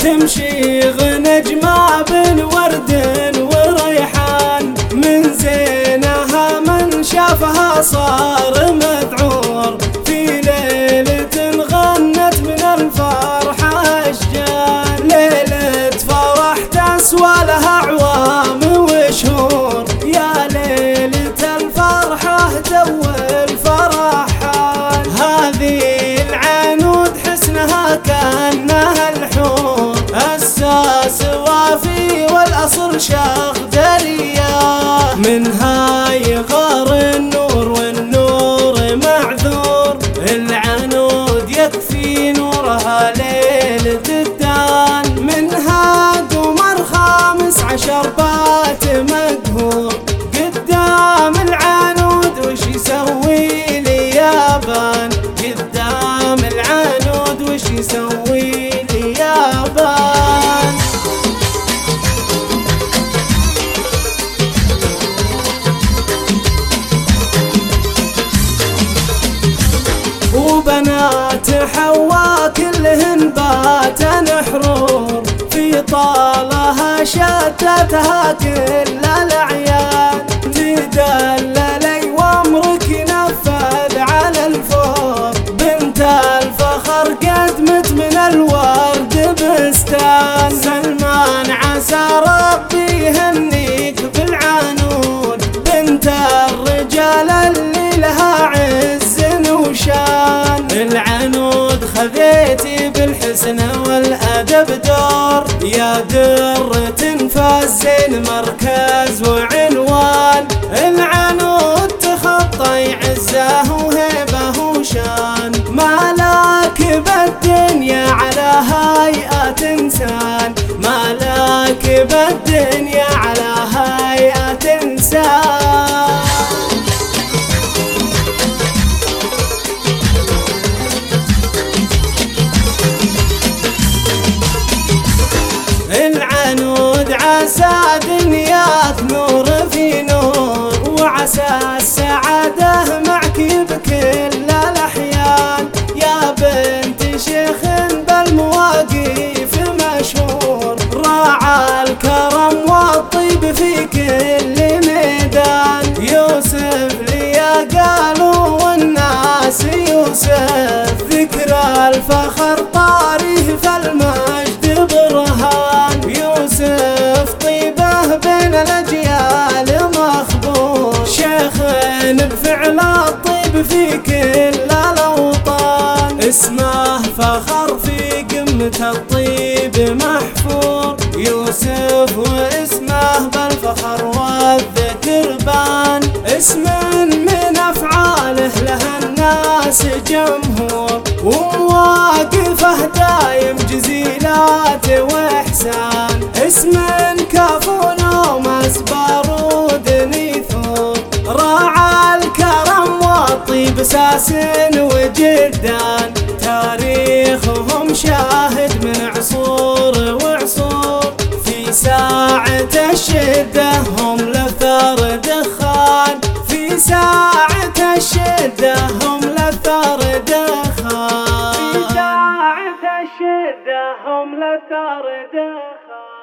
تمشي غنجمة بن ورد وريحان، من زينها من شافها صار مذعور، في ليلة غنت من الفرحة أشجار، ليلة فرح تسوى لها أعوام وشهور، يا ليلة الفرحة تول فرحان، هذه العنود حسنها كأنها الحور، الساس وافي والأصل شاخ دريا، منها يغار النور والنور معذور، العنود يكفي نورها ليلة الدان، منها قمر 15 بات مقهور، قدام العنود وش يسوي لي يابان، قدام العنود وش يسوي لي يابان. وبنات حواء كلهن باتن حرور، في طالها شتتها كل الأعيان، تدللي وامرك نفذ على الفور، بنت الفخر قدمت من الورد بستان، سلمان عسى ربي يهنيك بالعنود، بنت الرجال اللي لها عز وشان، العنود خذيتي بالحسن والأدب دور، يا درة فالزين مركز وعنوان، العنود تخطي عزه وهيبه وشان، مالك بالدنيا على هيئة إنسان، مالك بالدنيا على هيئة إنسان. العنود عسى دنياك نور في نور، وعسى السعادة معك بكل الأحيان، يا بنت شيخ بالمواقف مشهور، راعى الكرم والطيب في كل ميدان، يوسف لي قالوا والناس يوسف، ذكر الفخر طاريه فالمجد برهان، يوسف طيبه بين الأجيال مخبور، شيخ بفعل الطيب في كل الأوطان، اسمه فخر في قمة الطيب محفور، يوسف واسمه بالفخر والذكر بان، اسم من أفعاله له الناس جمهور، ومواقفه دايم جزيلات وإحسان، اسم كافون ومس بارود نيثور، راعى الكرم والطيب ساس وجدان، تاريخهم شاهد من عصور وعصور، في ساعة الشدة هم لثار دخان، في ساعة الشدة هم لثار دخان، في ساعة الشدة هم لثار دخان.